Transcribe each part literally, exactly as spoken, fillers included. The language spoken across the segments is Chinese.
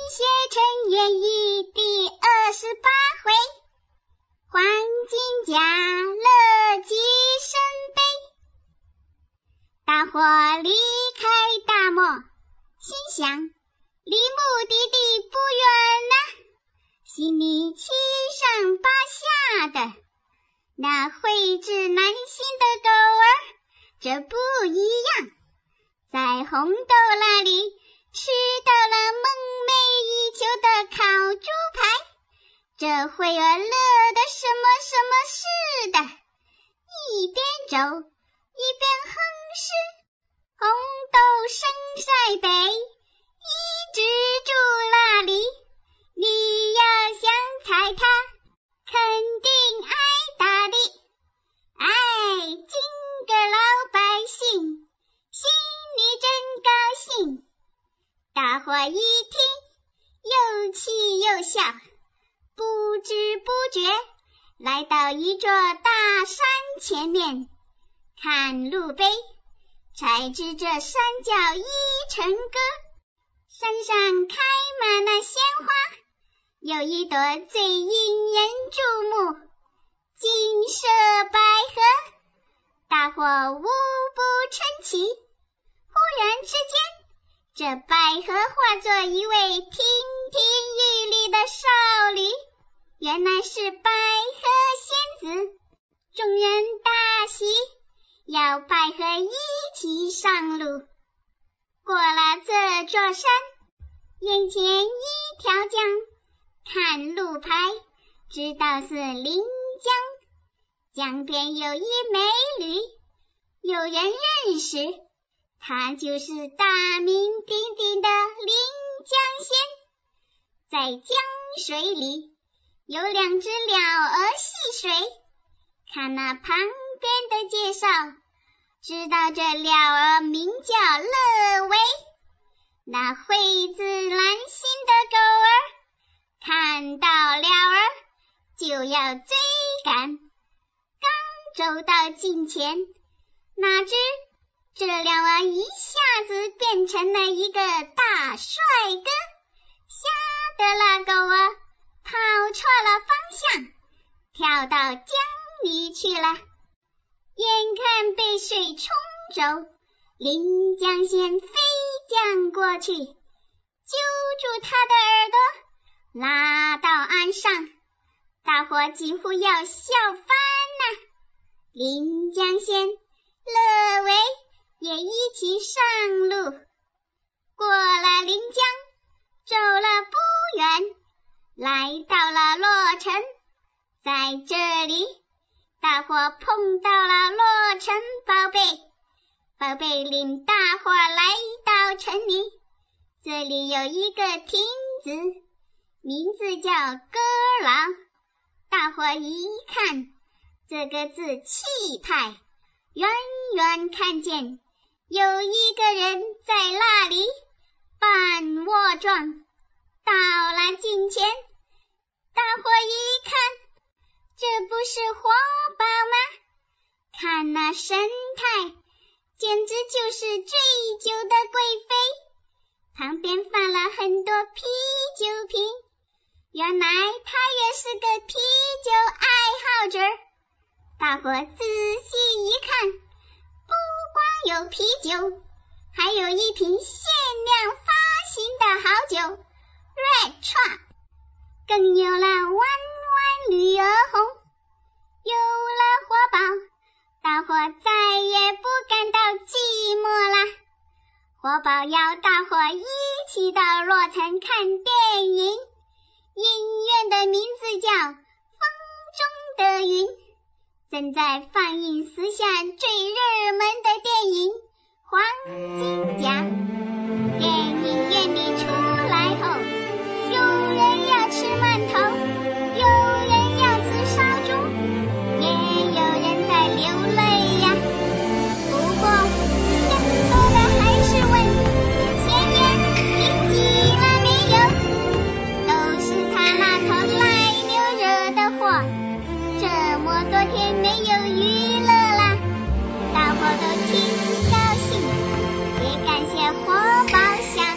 学成愿意第二十八回，黄金甲乐极生悲。大伙离开大漠，心想离目的地不远了，心里七上八下的。那脍炙难行的狗儿，这不一样，在红豆那里吃到了梦寐以求的烤猪排，这会儿乐得什么什么似的，一边走一边哼诗，红豆生在北，一直住那里，你要想踩它，肯定挨打的。哎，今个老百姓心里真高兴。大伙一听，又气又笑，不知不觉来到一座大山前面，看路碑，才知这山叫依城阁，山上开满了鲜花，有一朵最引人注目，金色百合。大伙无不称奇，忽然之间，这百合化作一位亭亭玉立的少女，原来是百合仙子。众人大喜，要百合一起上路。过了这座山，眼前一条江，看路牌知道是临江。江边有一美女，有人认识，她就是大名鼎鼎的临江仙。在江水里有两只鸟儿戏水，看那旁边的介绍，知道这鸟儿名叫乐维。那脍炙难行的狗儿看到鸟儿就要追赶，刚走到近前，哪知这鸟儿一下子变成了一个大帅哥，吓得那狗儿跑错了方向，跳到江里去了。眼看被水冲走，临江仙飞将过去，揪住他的耳朵拉到岸上，大伙几乎要笑翻了。临江仙、乐维也一起上路。过了临江，走了不远，来到了洛城。在这里，大伙碰到了洛城宝贝。宝贝领大伙来到城里，这里有一个亭子，名字叫歌牢。大伙一看，这个字气派，远远看见有一个人在那里半卧状。到了近前，大伙一看，这不是活宝吗？看那神态，简直就是醉酒的贵妃。旁边放了很多啤酒瓶，原来他也是个啤酒爱好者。大伙仔细一看，不光有啤酒，还有一瓶限量发行的好酒 Red Truck， 更有了弯弯女儿红。有了活宝，大伙再也不感到寂寞了。活宝要大伙一起到洛城看电影，影院的名字叫风中的云，正在放映时下最热门的电影《黄金甲》。电影院里出来后，有人要吃馒头，有人要吃烧猪，也有人在流泪呀。不过更多的还是问前面你挤了没有，都是他那头来牛惹的祸，这么多天没有娱乐了。大伙都挺高兴，也感谢活宝想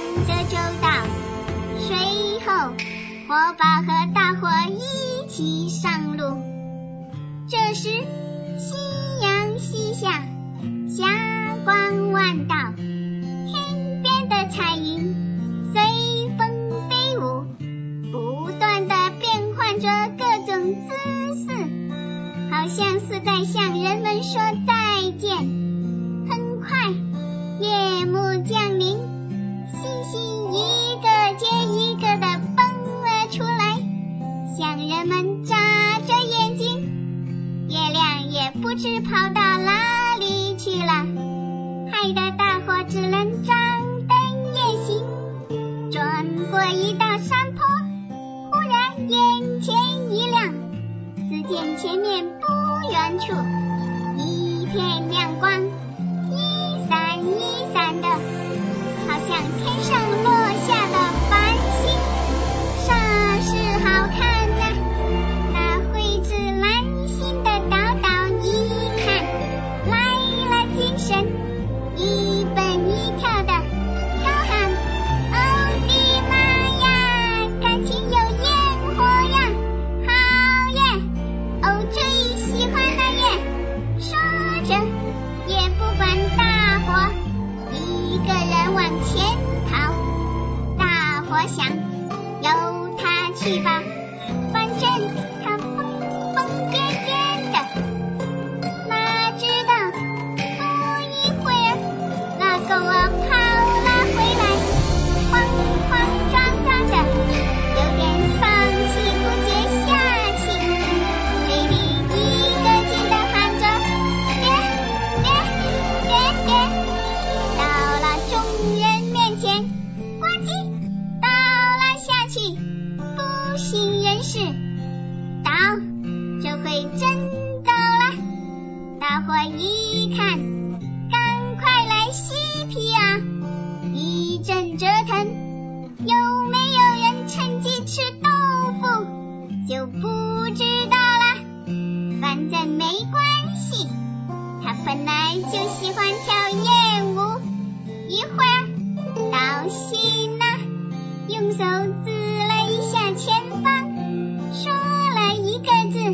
火把和大伙一起上路。这时夕阳西下，霞光万道，天边的彩云随风飞舞，不断地变换着各种姿势，好像是在向人们说再见。很快夜幕降临，星星一个接一个地蹦了出来，向人们眨着眼睛。月亮也不知跑到哪里去了，害得大伙只能张灯夜行。转过一道山坡，忽然眼前一亮，只见前面不远处一片亮光，一闪一闪的，好像天上落下的繁星，甚是好看啊。那绘制蓝星的导导一看，来了精神，一蹦一跳的高喊：哦的妈呀，看清有烟火呀，好耶，哦最喜欢了耶。说着也不管大伙，一个人往前跑。大伙想，由他去吧，反正他疯疯癫癫的。哪知道不一会儿，那狗儿跑了回来，慌慌张张的，有点上气不接下气，嘴里一个劲地喊着别别别别。到了众人面前，呱唧倒了下去，不省人事。倒，这回真倒了。大伙一看，赶快来嬉皮啊！一阵折腾，有没有人趁机吃豆腐就不知道了，反正没关系，他本来就喜欢跳艳舞。一会儿倒醒了，用手指了一下前方，说了一个字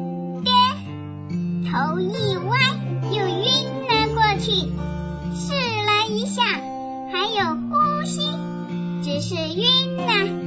别，头一歪又晕了过去，试了一下还有呼吸，只是晕了。